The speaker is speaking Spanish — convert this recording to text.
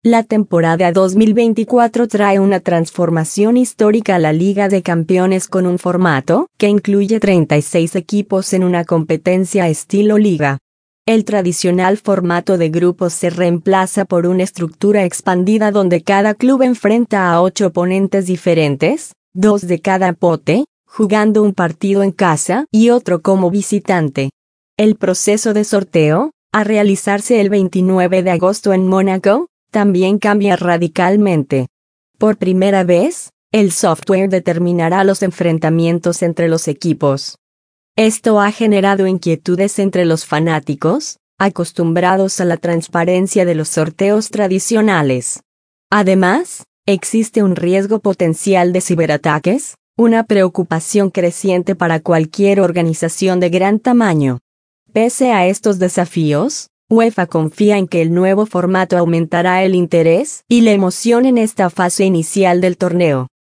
La temporada 2024 trae una transformación histórica a la Liga de Campeones con un formato que incluye 36 equipos en una competencia estilo liga. El tradicional formato de grupos se reemplaza por una estructura expandida donde cada club enfrenta a 8 oponentes diferentes, 2 de cada pote, jugando un partido en casa y otro como visitante. El proceso de sorteo, a realizarse el 29 de agosto en Mónaco, también cambia radicalmente. Por primera vez, el software determinará los enfrentamientos entre los equipos. Esto ha generado inquietudes entre los fanáticos, acostumbrados a la transparencia de los sorteos tradicionales. Además, existe un riesgo potencial de ciberataques, una preocupación creciente para cualquier organización de gran tamaño. Pese a estos desafíos, UEFA confía en que el nuevo formato aumentará el interés y la emoción en esta fase inicial del torneo.